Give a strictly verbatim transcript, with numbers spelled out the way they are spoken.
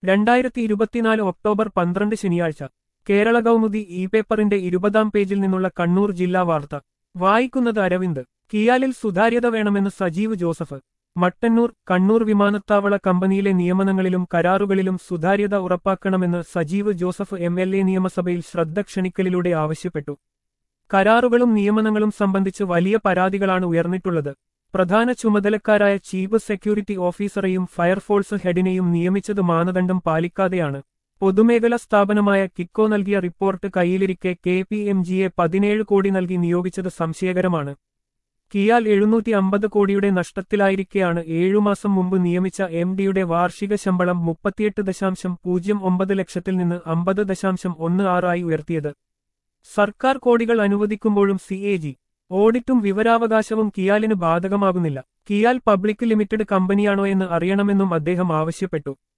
രണ്ടായിരത്തി ഇരുപത്തിനാല് ഒക്ടോബർ പന്ത്രണ്ട് ശനിയാഴ്ച കേരള കൗമുദി ഇ പേപ്പറിന്റെ ഇരുപതാം പേജിൽ നിന്നുള്ള കണ്ണൂർ ജില്ലാ വാർത്ത വായിക്കുന്നത് അരവിന്ദ്. കിയാലിൽ സുതാര്യത വേണമെന്ന് സജീവ് ജോസഫ്. മട്ടന്നൂർ. കണ്ണൂർ വിമാനത്താവള കമ്പനിയിലെ നിയമനങ്ങളിലും കരാറുകളിലും സുതാര്യത ഉറപ്പാക്കണമെന്ന് Sajeev Joseph M L A നിയമസഭയിൽ ശ്രദ്ധ ക്ഷണിക്കലിലൂടെ ആവശ്യപ്പെട്ടു. കരാറുകളും നിയമനങ്ങളും സംബന്ധിച്ച് വലിയ പരാതികളാണ് ഉയർന്നിട്ടുള്ളത്. പ്രധാന ചുമതലക്കാരായ ചീഫ് സെക്യൂരിറ്റി ഓഫീസറെയും ഫയർഫോഴ്സ് ഹെഡിനെയും നിയമിച്ചത് മാനദണ്ഡം പാലിക്കാതെയാണ്. പൊതുമേഖലാ സ്ഥാപനമായ കിക്കോ നൽകിയ റിപ്പോർട്ട് കയ്യിലിരിക്കെ കെ പി എം ജിയെ പതിനേഴ് കോടി നൽകി നിയോഗിച്ചത് സംശയകരമാണ്. കിയാൽ എഴുന്നൂറ്റി അമ്പത് കോടിയുടെ നഷ്ടത്തിലായിരിക്കെയാണ് ഏഴുമാസം മുമ്പ് നിയമിച്ച എം ഡിയുടെ വാർഷിക ശമ്പളം മുപ്പത്തിയെട്ട് ദശാംശം പൂജ്യം ഒമ്പത് ലക്ഷത്തിൽ നിന്ന് അമ്പത് ദശാംശം ഒന്ന് ആറായി ഉയർത്തിയത്. സർക്കാർ കോടികൾ അനുവദിക്കുമ്പോഴും സി എ ജി ഓഡിറ്റും വിവരാവകാശവും കിയാലിന് ബാധകമാകുന്നില്ല. കിയാൽ പബ്ലിക് ലിമിറ്റഡ് കമ്പനിയാണോ എന്ന് അറിയണമെന്നും അദ്ദേഹം ആവശ്യപ്പെട്ടു.